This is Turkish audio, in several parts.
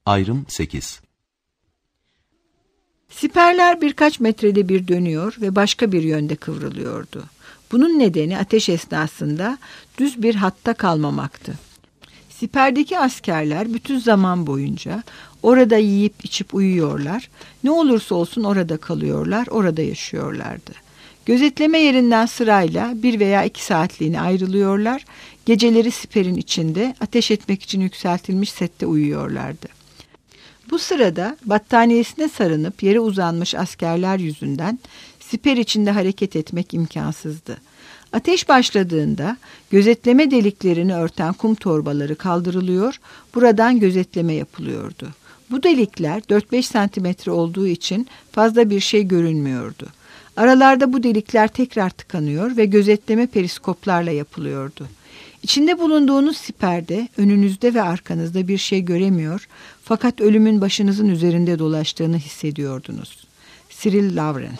Ayrım 8. Siperler birkaç metrede bir dönüyor ve başka bir yönde kıvrılıyordu. Bunun nedeni ateş esnasında düz bir hatta kalmamaktı. Siperdeki askerler bütün zaman boyunca orada yiyip içip uyuyorlar, ne olursa olsun orada kalıyorlar, orada yaşıyorlardı. Gözetleme yerinden sırayla 1 veya 2 saatliğine ayrılıyorlar, geceleri siperin içinde ateş etmek için yükseltilmiş sette uyuyorlardı. Bu sırada battaniyesine sarınıp yere uzanmış askerler yüzünden siper içinde hareket etmek imkansızdı. Ateş başladığında gözetleme deliklerini örten kum torbaları kaldırılıyor, buradan gözetleme yapılıyordu. Bu delikler 4-5 santimetre olduğu için fazla bir şey görünmüyordu. Aralarda bu delikler tekrar tıkanıyor ve gözetleme periskoplarla yapılıyordu. İçinde bulunduğunuz siperde önünüzde ve arkanızda bir şey göremiyor fakat ölümün başınızın üzerinde dolaştığını hissediyordunuz. Cyril Lawrence.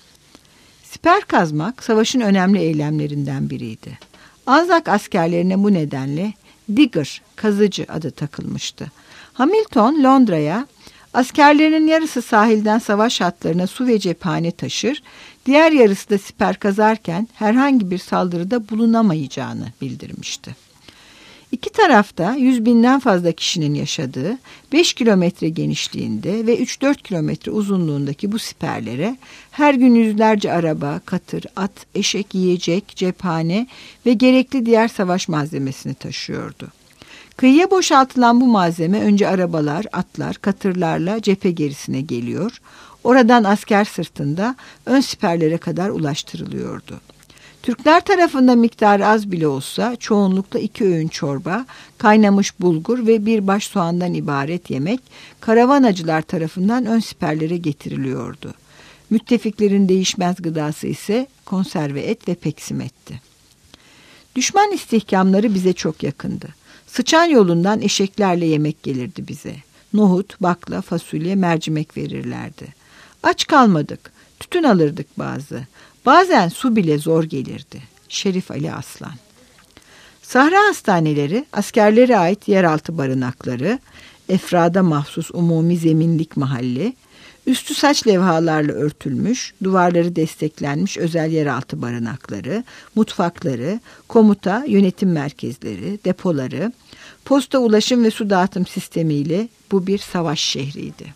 Siper kazmak savaşın önemli eylemlerinden biriydi. Anzak askerlerine bu nedenle digger, kazıcı adı takılmıştı. Hamilton Londra'ya askerlerinin yarısı sahilden savaş hatlarına su ve cephane taşır, diğer yarısı da siper kazarken herhangi bir saldırıda bulunamayacağını bildirmişti. İki tarafta 100.000'den fazla kişinin yaşadığı 5 kilometre genişliğinde ve 3-4 kilometre uzunluğundaki bu siperlere her gün yüzlerce araba, katır, at, eşek, yiyecek, cephane ve gerekli diğer savaş malzemesini taşıyordu. Kıyıya boşaltılan bu malzeme önce arabalar, atlar, katırlarla cephe gerisine geliyor. Oradan asker sırtında ön siperlere kadar ulaştırılıyordu. Türkler tarafında miktarı az bile olsa çoğunlukla 2 öğün çorba, kaynamış bulgur ve bir baş soğandan ibaret yemek karavanacılar tarafından ön siperlere getiriliyordu. Müttefiklerin değişmez gıdası ise konserve et ve peksimetti. Düşman istihkamları bize çok yakındı. Sıçan yolundan eşeklerle yemek gelirdi bize. Nohut, bakla, fasulye, mercimek verirlerdi. Aç kalmadık. Tütün alırdık bazı. Bazen su bile zor gelirdi. Şerif Ali Aslan. Sahra hastaneleri, askerlere ait yeraltı barınakları, efrada mahsus umumi zeminlik mahalle, üstü saç levhalarla örtülmüş, duvarları desteklenmiş özel yeraltı barınakları, mutfakları, komuta, yönetim merkezleri, depoları, posta ulaşım ve su dağıtım sistemiyle bu bir savaş şehriydi.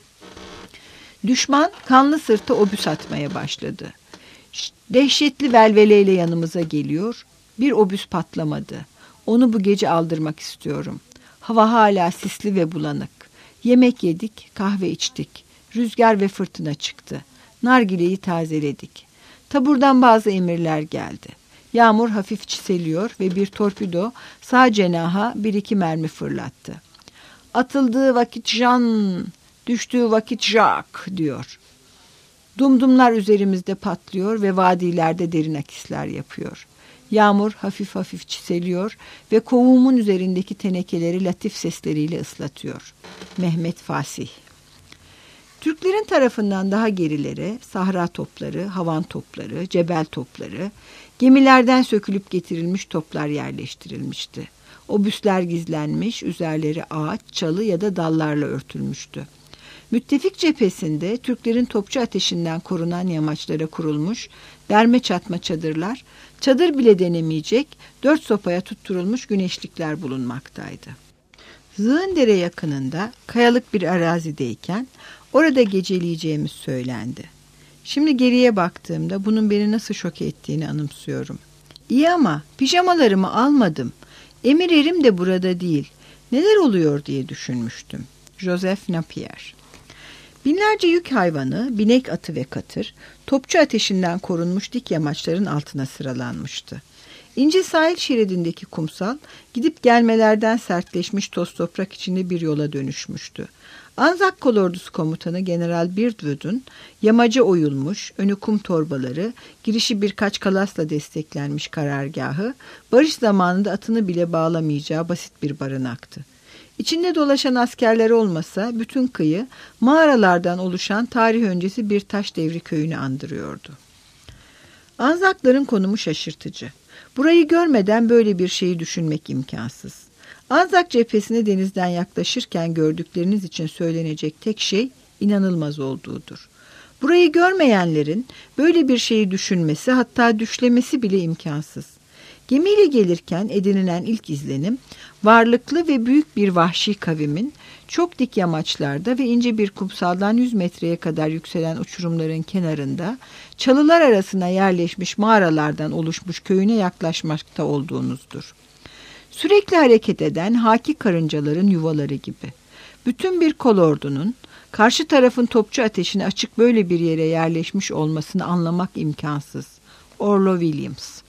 Düşman kanlı sırta obüs atmaya başladı. Dehşetli velveleyle yanımıza geliyor. Bir obüs patlamadı. Onu bu gece aldırmak istiyorum. Hava hala sisli ve bulanık. Yemek yedik, kahve içtik. Rüzgar ve fırtına çıktı. Nargileyi tazeledik. Taburdan bazı emirler geldi. Yağmur hafif çiseliyor ve bir torpido sağ cenaha 1-2 mermi fırlattı. Atıldığı vakit Jan, düştüğü vakit Jak diyor. Dumdumlar üzerimizde patlıyor ve vadilerde derin akisler yapıyor. Yağmur hafif hafif çiseliyor ve kovuğumun üzerindeki tenekeleri latif sesleriyle ıslatıyor. Mehmet Fasih. Türklerin tarafından daha gerilere sahra topları, havan topları, cebel topları, gemilerden sökülüp getirilmiş toplar yerleştirilmişti. Obüsler gizlenmiş, üzerleri ağaç, çalı ya da dallarla örtülmüştü. Müttefik cephesinde Türklerin topçu ateşinden korunan yamaçlara kurulmuş derme çatma çadırlar, çadır bile denemeyecek 4 sopaya tutturulmuş güneşlikler bulunmaktaydı. Zığındere yakınında kayalık bir arazideyken orada geceleyeceğimiz söylendi. Şimdi geriye baktığımda bunun beni nasıl şok ettiğini anımsıyorum. İyi ama pijamalarımı almadım. Emir erim de burada değil. Neler oluyor diye düşünmüştüm. Joseph Napier. Binlerce yük hayvanı, binek atı ve katır, topçu ateşinden korunmuş dik yamaçların altına sıralanmıştı. İnce sahil şeridindeki kumsal, gidip gelmelerden sertleşmiş toz toprak içinde bir yola dönüşmüştü. Anzak Kolordusu Komutanı General Birdwood'un yamaca oyulmuş, önü kum torbaları, girişi birkaç kalasla desteklenmiş karargahı, barış zamanında atını bile bağlamayacağı basit bir barınaktı. İçinde dolaşan askerler olmasa bütün kıyı mağaralardan oluşan tarih öncesi bir taş devri köyünü andırıyordu. Anzakların konumu şaşırtıcı. Burayı görmeden böyle bir şeyi düşünmek imkansız. Anzak cephesine denizden yaklaşırken gördükleriniz için söylenecek tek şey inanılmaz olduğudur. Burayı görmeyenlerin böyle bir şeyi düşünmesi, hatta düşlemesi bile imkansız. Gemiyle gelirken edinilen ilk izlenim, varlıklı ve büyük bir vahşi kavimin çok dik yamaçlarda ve ince bir kumsaldan 100 metreye kadar yükselen uçurumların kenarında çalılar arasına yerleşmiş mağaralardan oluşmuş köyüne yaklaşmakta olduğunuzdur. Sürekli hareket eden haki karıncaların yuvaları gibi. Bütün bir kolordunun karşı tarafın topçu ateşine açık böyle bir yere yerleşmiş olmasını anlamak imkansız. Orlo Williams.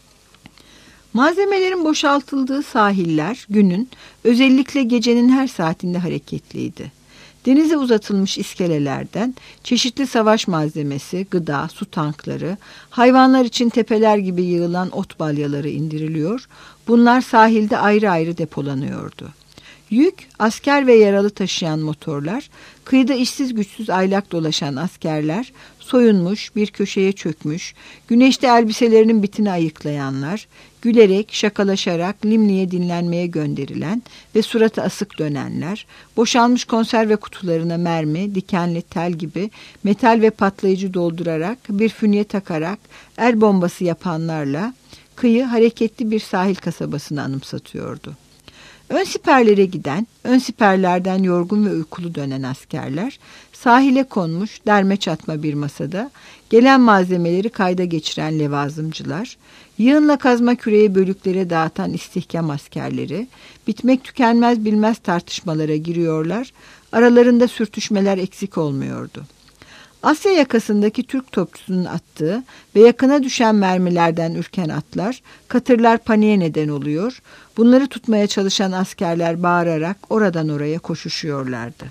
Malzemelerin boşaltıldığı sahiller günün, özellikle gecenin her saatinde hareketliydi. Denize uzatılmış iskelelerden çeşitli savaş malzemesi, gıda, su tankları, hayvanlar için tepeler gibi yığılan ot balyaları indiriliyor, bunlar sahilde ayrı ayrı depolanıyordu. Yük, asker ve yaralı taşıyan motorlar, kıyıda işsiz güçsüz aylak dolaşan askerler, soyunmuş, bir köşeye çökmüş, güneşte elbiselerinin bitini ayıklayanlar, gülerek, şakalaşarak Limni'ye dinlenmeye gönderilen ve suratı asık dönenler, boşalmış konserve kutularına mermi, dikenli tel gibi metal ve patlayıcı doldurarak, bir fünye takarak el bombası yapanlarla kıyı hareketli bir sahil kasabasını anımsatıyordu. Ön siperlere giden, ön siperlerden yorgun ve uykulu dönen askerler, sahile konmuş derme çatma bir masada, gelen malzemeleri kayda geçiren levazımcılar, yığınla kazma küreği bölüklere dağıtan istihkam askerleri, bitmek tükenmez bilmez tartışmalara giriyorlar, aralarında sürtüşmeler eksik olmuyordu. Asya yakasındaki Türk topçusunun attığı ve yakına düşen mermilerden ürken atlar, katırlar paniğe neden oluyor, bunları tutmaya çalışan askerler bağırarak oradan oraya koşuşuyorlardı.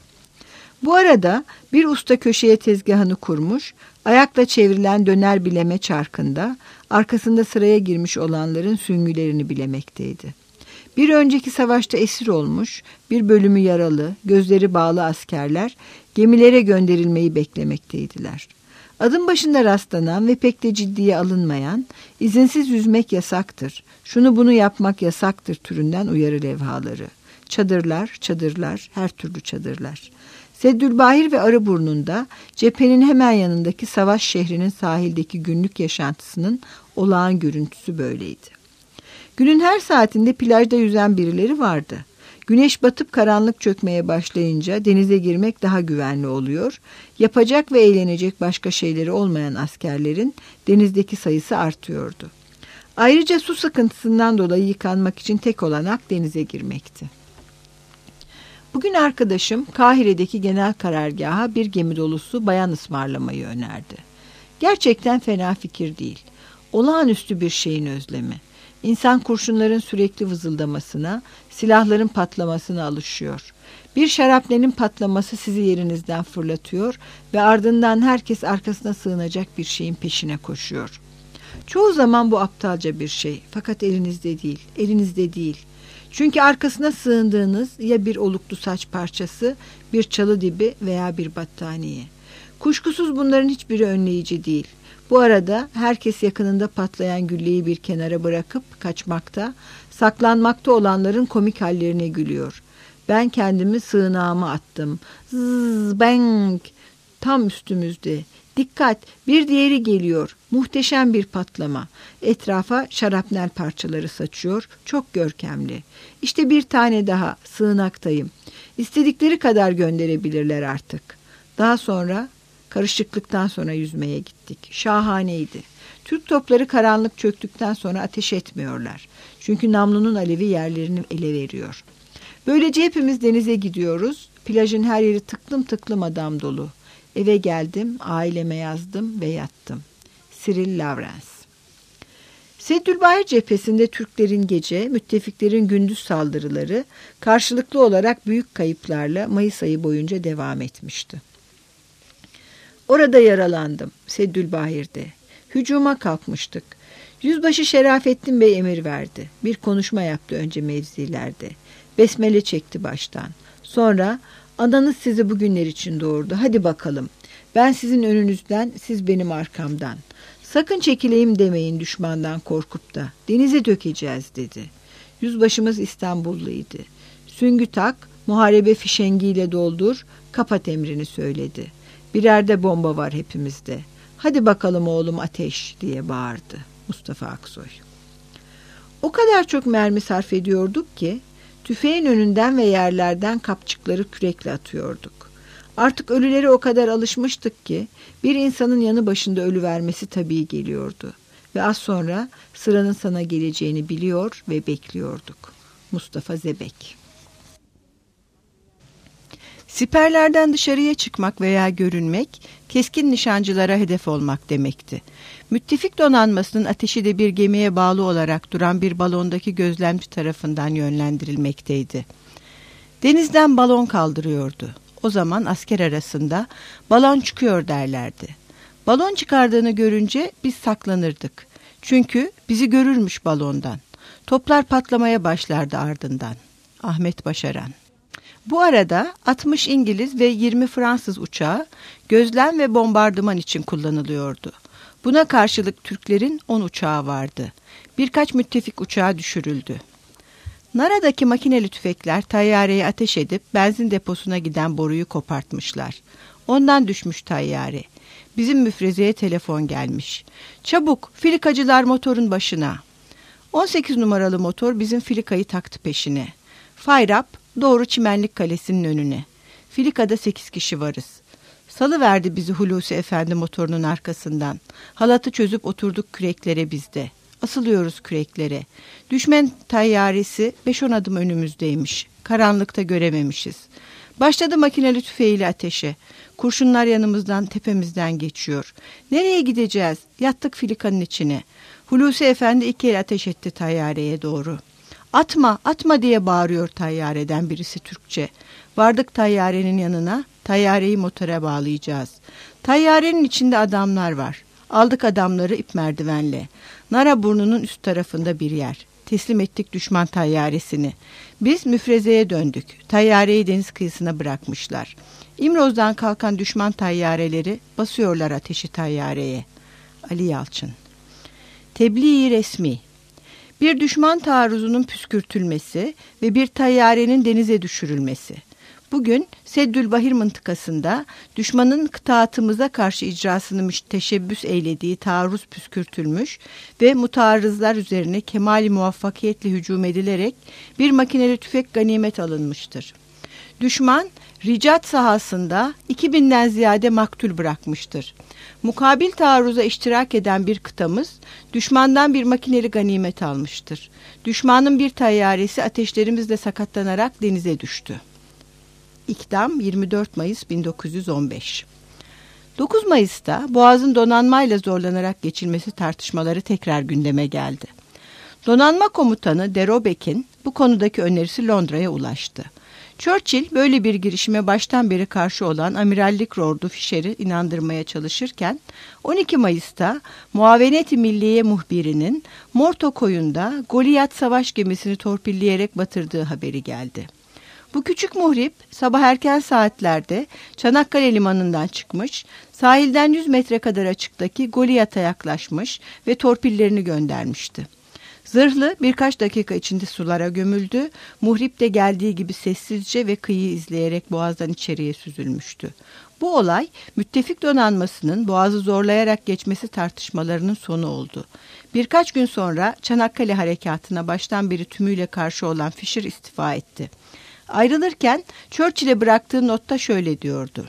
Bu arada bir usta köşeye tezgahını kurmuş, ayakla çevrilen döner bileme çarkında, arkasında sıraya girmiş olanların süngülerini bilemekteydi. Bir önceki savaşta esir olmuş, bir bölümü yaralı, gözleri bağlı askerler gemilere gönderilmeyi beklemekteydiler. Adım başında rastlanan ve pek de ciddiye alınmayan, izinsiz yüzmek yasaktır, şunu bunu yapmak yasaktır türünden uyarı levhaları. Çadırlar, çadırlar, her türlü çadırlar. Seddülbahir ve Arıburnu'nda cephenin hemen yanındaki savaş şehrinin sahildeki günlük yaşantısının olağan görüntüsü böyleydi. Günün her saatinde plajda yüzen birileri vardı. Güneş batıp karanlık çökmeye başlayınca denize girmek daha güvenli oluyor. Yapacak ve eğlenecek başka şeyleri olmayan askerlerin denizdeki sayısı artıyordu. Ayrıca su sıkıntısından dolayı yıkanmak için tek olanak denize girmekti. Bugün arkadaşım Kahire'deki genel karargaha bir gemi dolusu bayan ısmarlamayı önerdi. Gerçekten fena fikir değil. Olağanüstü bir şeyin özlemi. İnsan kurşunların sürekli vızıldamasına, silahların patlamasına alışıyor. Bir şarapnelin patlaması sizi yerinizden fırlatıyor ve ardından herkes arkasına sığınacak bir şeyin peşine koşuyor. Çoğu zaman bu aptalca bir şey, fakat elinizde değil. Çünkü arkasına sığındığınız ya bir oluklu saç parçası, bir çalı dibi veya bir battaniye. Kuşkusuz bunların hiçbiri önleyici değil. Bu arada herkes yakınında patlayan gülleyi bir kenara bırakıp kaçmakta, saklanmakta olanların komik hallerine gülüyor. Ben kendimi sığınağıma attım. Zzz, bang! Tam üstümüzde. Dikkat! Bir diğeri geliyor. Muhteşem bir patlama. Etrafa şarapnel parçaları saçıyor. Çok görkemli. İşte bir tane daha. Sığınaktayım. İstedikleri kadar gönderebilirler artık. Daha sonra... Karışıklıktan sonra yüzmeye gittik. Şahaneydi. Türk topları karanlık çöktükten sonra ateş etmiyorlar. Çünkü namlunun alevi yerlerini ele veriyor. Böylece hepimiz denize gidiyoruz. Plajın her yeri tıklım tıklım adam dolu. Eve geldim, aileme yazdım ve yattım. Cyril Lawrence. Seddülbahir cephesinde Türklerin gece, müttefiklerin gündüz saldırıları karşılıklı olarak büyük kayıplarla Mayıs ayı boyunca devam etmişti. Orada yaralandım, Seddülbahir'de. Hücuma kalkmıştık. Yüzbaşı Şerafettin Bey emir verdi. Bir konuşma yaptı önce mevzilerde. Besmele çekti baştan. Sonra, ananız sizi bugünler için doğurdu. Hadi bakalım. Ben sizin önünüzden, siz benim arkamdan. Sakın çekileyim demeyin düşmandan korkup da. Denize dökeceğiz dedi. Yüzbaşımız İstanbulluydu. Süngü tak, muharebe fişengiyle doldur, kapat emrini söyledi. Birer de bomba var hepimizde. Hadi bakalım oğlum ateş diye bağırdı Mustafa Aksoy. O kadar çok mermi sarf ediyorduk ki tüfeğin önünden ve yerlerden kapçıkları kürekle atıyorduk. Artık ölülere o kadar alışmıştık ki bir insanın yanı başında ölü vermesi tabii geliyordu. Ve az sonra sıranın sana geleceğini biliyor ve bekliyorduk. Mustafa Zebek. Siperlerden dışarıya çıkmak veya görünmek, keskin nişancılara hedef olmak demekti. Müttefik donanmasının ateşi de bir gemiye bağlı olarak duran bir balondaki gözlemci tarafından yönlendirilmekteydi. Denizden balon kaldırıyordu. O zaman asker arasında balon çıkıyor derlerdi. Balon çıkardığını görünce biz saklanırdık. Çünkü bizi görürmüş balondan. Toplar patlamaya başlardı ardından. Ahmet Başaran. Bu arada 60 İngiliz ve 20 Fransız uçağı gözlem ve bombardıman için kullanılıyordu. Buna karşılık Türklerin 10 uçağı vardı. Birkaç müttefik uçağı düşürüldü. Nara'daki makineli tüfekler tayyareye ateş edip benzin deposuna giden boruyu kopartmışlar. Ondan düşmüş tayyare. Bizim müfrezeye telefon gelmiş. Çabuk, filikacılar motorun başına. 18 numaralı motor bizim filikayı taktı peşine. Fayrap doğru Çimenlik Kalesi'nin önüne. Filikada 8 kişi varız. Salıverdi bizi Hulusi Efendi motorunun arkasından. Halatı çözüp oturduk küreklere bizde. Asılıyoruz küreklere. Düşman tayyaresi 5-10 adım önümüzdeymiş. Karanlıkta görememişiz. Başladı makineli tüfeğiyle ateşe. Kurşunlar yanımızdan, tepemizden geçiyor. Nereye gideceğiz? Yattık filikanın içine. Hulusi Efendi 2 el ateş etti tayyareye doğru. Atma, atma diye bağırıyor tayyareden birisi Türkçe. Vardık tayyarenin yanına, tayyareyi motora bağlayacağız. Tayyarenin içinde adamlar var. Aldık adamları ip merdivenle. Nara burnunun üst tarafında bir yer. Teslim ettik düşman tayyaresini. Biz müfrezeye döndük. Tayyareyi deniz kıyısına bırakmışlar. İmroz'dan kalkan düşman tayyareleri basıyorlar ateşi tayyareye. Ali Yalçın. Tebliğ-i resmi. Bir düşman taarruzunun püskürtülmesi ve bir tayyarenin denize düşürülmesi. Bugün Seddülbahir mıntıkasında düşmanın kıtaatımıza karşı icrasını teşebbüs eylediği taarruz püskürtülmüş ve mutaarrızlar üzerine kemali muvaffakiyetle hücum edilerek bir makineli tüfek ganimet alınmıştır. Düşman Ricat sahasında 2000'den ziyade maktul bırakmıştır. Mukabil taarruza iştirak eden bir kıtamız düşmandan bir makineli ganimet almıştır. Düşmanın bir tayyaresi ateşlerimizle sakatlanarak denize düştü. İkdam 24 Mayıs 1915. 9 Mayıs'ta Boğaz'ın donanmayla zorlanarak geçilmesi tartışmaları tekrar gündeme geldi. Donanma komutanı de Robek'in bu konudaki önerisi Londra'ya ulaştı. Churchill böyle bir girişime baştan beri karşı olan Amirallik Lordu Fisher'i inandırmaya çalışırken 12 Mayıs'ta Muavenet-i Milliye muhbirinin Morto koyunda Goliath savaş gemisini torpilleyerek batırdığı haberi geldi. Bu küçük muhrip sabah erken saatlerde Çanakkale limanından çıkmış, sahilden 100 metre kadar açıktaki Goliath'a yaklaşmış ve torpillerini göndermişti. Zırhlı birkaç dakika içinde sulara gömüldü, muhrip de geldiği gibi sessizce ve kıyıyı izleyerek boğazdan içeriye süzülmüştü. Bu olay müttefik donanmasının boğazı zorlayarak geçmesi tartışmalarının sonu oldu. Birkaç gün sonra Çanakkale harekatına baştan beri tümüyle karşı olan Fisher istifa etti. Ayrılırken Churchill'e bıraktığı notta şöyle diyordu.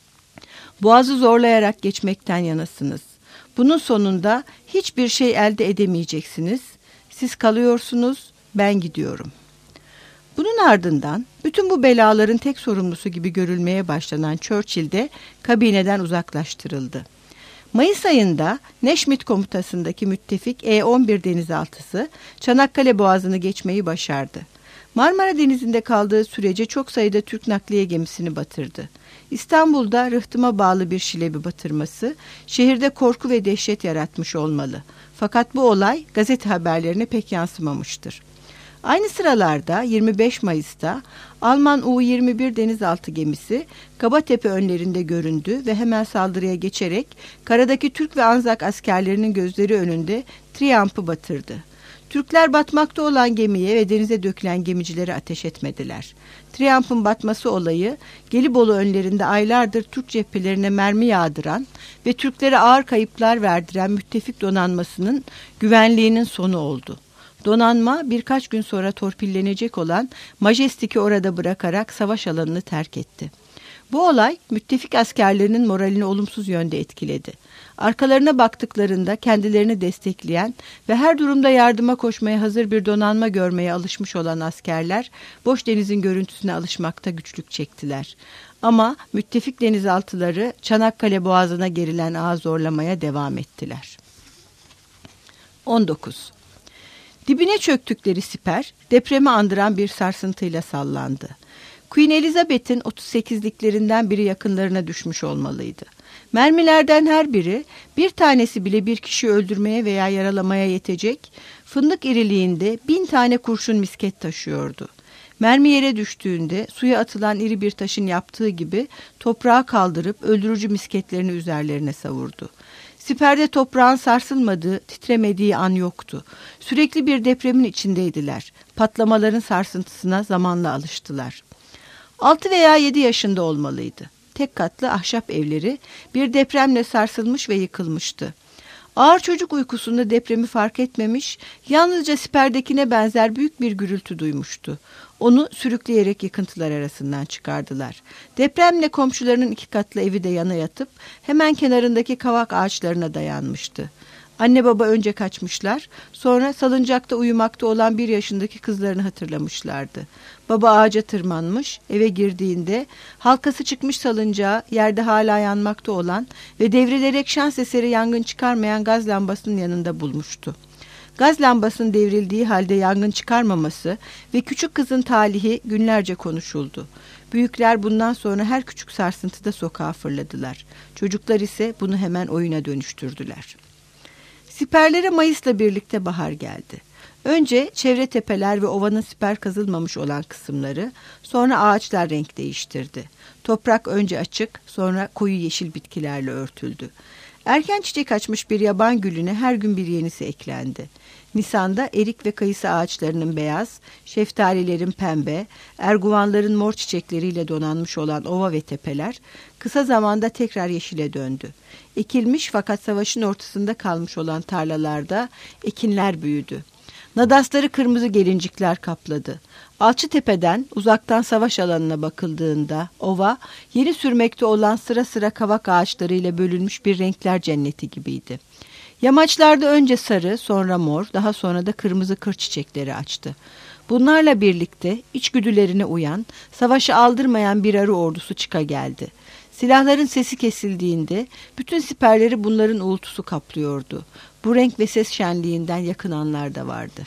Boğazı zorlayarak geçmekten yanasınız. Bunun sonunda hiçbir şey elde edemeyeceksiniz. Siz kalıyorsunuz, ben gidiyorum. Bunun ardından bütün bu belaların tek sorumlusu gibi görülmeye başlanan Churchill de kabineden uzaklaştırıldı. Mayıs ayında Neşmit komutasındaki müttefik E-11 denizaltısı Çanakkale Boğazı'nı geçmeyi başardı. Marmara Denizi'nde kaldığı sürece çok sayıda Türk nakliye gemisini batırdı. İstanbul'da rıhtıma bağlı bir şilebi batırması şehirde korku ve dehşet yaratmış olmalı. Fakat bu olay gazete haberlerine pek yansımamıştır. Aynı sıralarda 25 Mayıs'ta Alman U-21 denizaltı gemisi Kabatepe önlerinde göründü ve hemen saldırıya geçerek karadaki Türk ve Anzak askerlerinin gözleri önünde Triumph'ı batırdı. Türkler batmakta olan gemiye ve denize dökülen gemicilere ateş etmediler. Triumph'ın batması olayı Gelibolu önlerinde aylardır Türk cephelerine mermi yağdıran ve Türklere ağır kayıplar verdiren müttefik donanmasının güvenliğinin sonu oldu. Donanma birkaç gün sonra torpillenecek olan Majestic'i orada bırakarak savaş alanını terk etti. Bu olay müttefik askerlerinin moralini olumsuz yönde etkiledi. Arkalarına baktıklarında kendilerini destekleyen ve her durumda yardıma koşmaya hazır bir donanma görmeye alışmış olan askerler boş denizin görüntüsüne alışmakta güçlük çektiler. Ama müttefik denizaltıları Çanakkale Boğazı'na gerilen ağı zorlamaya devam ettiler. 19. Dibine çöktükleri siper depremi andıran bir sarsıntıyla sallandı. Queen Elizabeth'in 38'liklerinden biri yakınlarına düşmüş olmalıydı. Mermilerden her biri bir tanesi bile bir kişiyi öldürmeye veya yaralamaya yetecek fındık iriliğinde 1000 tane kurşun misket taşıyordu. Mermi yere düştüğünde suya atılan iri bir taşın yaptığı gibi toprağa kaldırıp öldürücü misketlerini üzerlerine savurdu. Siperde toprağın sarsılmadığı, titremediği an yoktu. Sürekli bir depremin içindeydiler. Patlamaların sarsıntısına zamanla alıştılar. 6 veya 7 yaşında olmalıydı. Tek katlı ahşap evleri bir depremle sarsılmış ve yıkılmıştı. Ağır çocuk uykusunda depremi fark etmemiş, yalnızca siperdekine benzer büyük bir gürültü duymuştu. Onu sürükleyerek yıkıntılar arasından çıkardılar. Depremle komşularının 2 katlı evi de yana yatıp hemen kenarındaki kavak ağaçlarına dayanmıştı. Anne baba önce kaçmışlar, sonra salıncakta uyumakta olan 1 yaşındaki kızlarını hatırlamışlardı. Baba ağaca tırmanmış, eve girdiğinde halkası çıkmış salıncağı yerde hala yanmakta olan ve devrilerek şans eseri yangın çıkarmayan gaz lambasının yanında bulmuştu. Gaz lambasının devrildiği halde yangın çıkarmaması ve küçük kızın talihi günlerce konuşuldu. Büyükler bundan sonra her küçük sarsıntıda sokağa fırladılar. Çocuklar ise bunu hemen oyuna dönüştürdüler. Siperlere Mayıs'la birlikte bahar geldi. Önce çevre tepeler ve ovanın siper kazılmamış olan kısımları, sonra ağaçlar renk değiştirdi. Toprak önce açık, sonra koyu yeşil bitkilerle örtüldü. Erken çiçek açmış bir yaban gülüne her gün bir yenisi eklendi. Nisan'da erik ve kayısı ağaçlarının beyaz, şeftalilerin pembe, erguvanların mor çiçekleriyle donanmış olan ova ve tepeler kısa zamanda tekrar yeşile döndü. Ekilmiş fakat savaşın ortasında kalmış olan tarlalarda ekinler büyüdü. Nadasları kırmızı gelincikler kapladı. Alçıtepe'den uzaktan savaş alanına bakıldığında ova yeni sürmekte olan sıra sıra kavak ağaçlarıyla bölünmüş bir renkler cenneti gibiydi. Yamaçlarda önce sarı, sonra mor, daha sonra da kırmızı kır çiçekleri açtı. Bunlarla birlikte içgüdülerine uyan, savaşı aldırmayan bir arı ordusu çıka geldi. Silahların sesi kesildiğinde bütün siperleri bunların uğultusu kaplıyordu. Bu renk ve ses şenliğinden yakınanlar da vardı.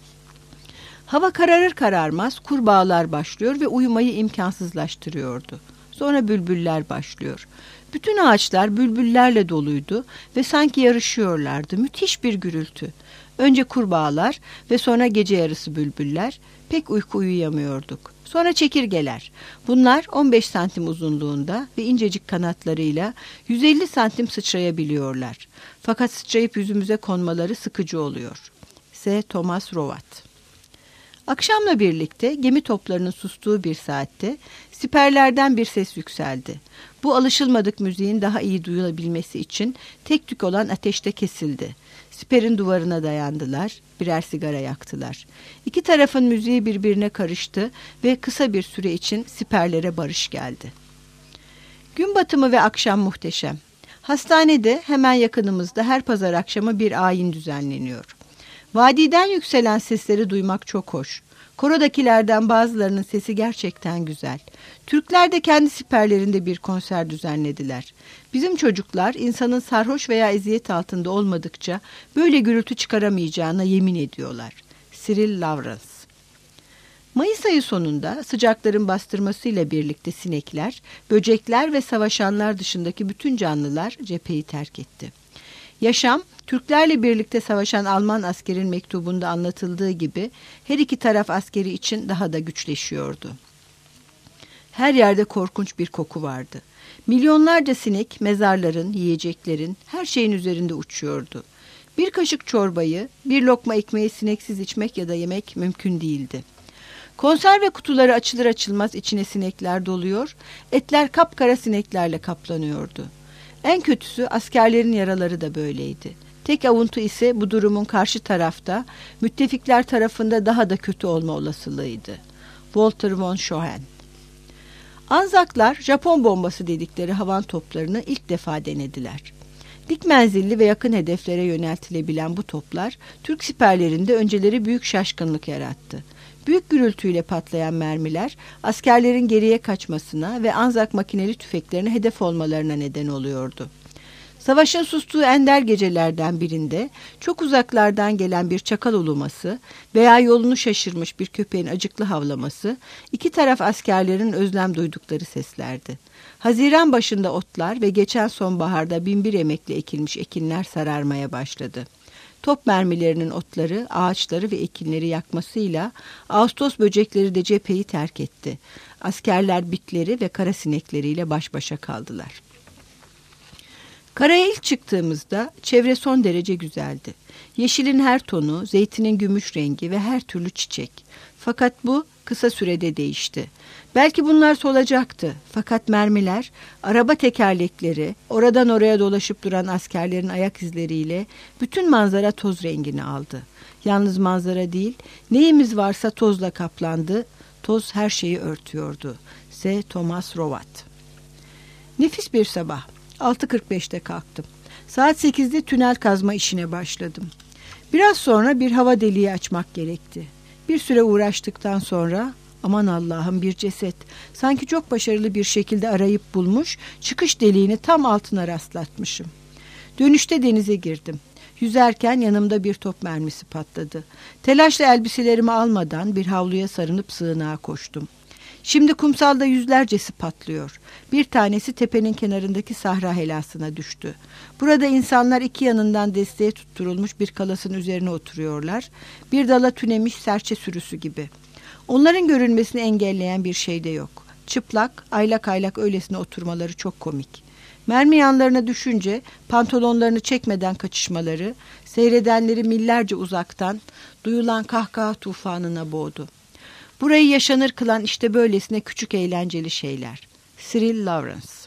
Hava kararır kararmaz kurbağalar başlıyor ve uyumayı imkansızlaştırıyordu. Sonra bülbüller başlıyor. Bütün ağaçlar bülbüllerle doluydu ve sanki yarışıyorlardı. Müthiş bir gürültü. Önce kurbağalar ve sonra gece yarısı bülbüller. Pek uyku uyuyamıyorduk. Sonra çekirgeler. Bunlar 15 santim uzunluğunda ve incecik kanatlarıyla 150 santim sıçrayabiliyorlar. Fakat sıçrayıp yüzümüze konmaları sıkıcı oluyor. S. Thomas Rowat. Akşamla birlikte gemi toplarının sustuğu bir saatte siperlerden bir ses yükseldi. Bu alışılmadık müziğin daha iyi duyulabilmesi için tek tük olan ateşte kesildi. Siperin duvarına dayandılar, birer sigara yaktılar. 2 tarafın müziği birbirine karıştı ve kısa bir süre için siperlere barış geldi. Gün batımı ve akşam muhteşem. Hastanede hemen yakınımızda her pazar akşamı bir ayin düzenleniyor. Vadiden yükselen sesleri duymak çok hoş. Korodakilerden bazılarının sesi gerçekten güzel. Türkler de kendi siperlerinde bir konser düzenlediler. Bizim çocuklar insanın sarhoş veya eziyet altında olmadıkça böyle gürültü çıkaramayacağına yemin ediyorlar. Cyril Lawrence. Mayıs ayı sonunda sıcakların bastırmasıyla birlikte sinekler, böcekler ve savaşanlar dışındaki bütün canlılar cepheyi terk etti. Yaşam, Türklerle birlikte savaşan Alman askerin mektubunda anlatıldığı gibi her iki taraf askeri için daha da güçleşiyordu. Her yerde korkunç bir koku vardı. Milyonlarca sinek mezarların, yiyeceklerin, her şeyin üzerinde uçuyordu. Bir kaşık çorbayı, bir lokma ekmeği sineksiz içmek ya da yemek mümkün değildi. Konserve kutuları açılır açılmaz içine sinekler doluyor, etler kapkara sineklerle kaplanıyordu. En kötüsü askerlerin yaraları da böyleydi. Tek avuntu ise bu durumun karşı tarafta, müttefikler tarafında daha da kötü olma olasılığıydı. Walter von Schoen. Anzaklar Japon bombası dedikleri havan toplarını ilk defa denediler. Dik menzilli ve yakın hedeflere yöneltilebilen bu toplar Türk siperlerinde önceleri büyük şaşkınlık yarattı. Büyük gürültüyle patlayan mermiler askerlerin geriye kaçmasına ve Anzak makineli tüfeklerine hedef olmalarına neden oluyordu. Savaşın sustuğu ender gecelerden birinde çok uzaklardan gelen bir çakal uluması veya yolunu şaşırmış bir köpeğin acıklı havlaması iki taraf askerlerin özlem duydukları seslerdi. Haziran başında otlar ve geçen sonbaharda binbir emekle ekilmiş ekinler sararmaya başladı. Top mermilerinin otları, ağaçları ve ekinleri yakmasıyla Ağustos böcekleri de cepheyi terk etti. Askerler bitleri ve kara sinekleriyle baş başa kaldılar. Karaya ilk çıktığımızda çevre son derece güzeldi. Yeşilin her tonu, zeytinin gümüş rengi ve her türlü çiçek. Fakat bu kısa sürede değişti. Belki bunlar solacaktı. Fakat mermiler, araba tekerlekleri, oradan oraya dolaşıp duran askerlerin ayak izleriyle bütün manzara toz rengini aldı. Yalnız manzara değil, neyimiz varsa tozla kaplandı. Toz her şeyi örtüyordu. S. Thomas Rowat. Nefis bir sabah. 6.45'te kalktım. Saat 8'de tünel kazma işine başladım. Biraz sonra bir hava deliği açmak gerekti. Bir süre uğraştıktan sonra aman Allah'ım bir ceset. Sanki çok başarılı bir şekilde arayıp bulmuş, çıkış deliğini tam altına rastlatmışım. Dönüşte denize girdim. Yüzerken yanımda bir top mermisi patladı. Telaşla elbiselerimi almadan bir havluya sarınıp sığınağa koştum. Şimdi kumsalda yüzlercesi patlıyor. Bir tanesi tepenin kenarındaki sahra helasına düştü. Burada insanlar iki yanından desteğe tutturulmuş bir kalasın üzerine oturuyorlar. Bir dala tünemiş serçe sürüsü gibi. Onların görünmesini engelleyen bir şey de yok. Çıplak, aylak aylak öylesine oturmaları çok komik. Mermi yanlarına düşünce pantolonlarını çekmeden kaçışmaları, seyredenleri millerce uzaktan duyulan kahkaha tufanına boğdu. Burayı yaşanır kılan işte böylesine küçük eğlenceli şeyler. Cyril Lawrence.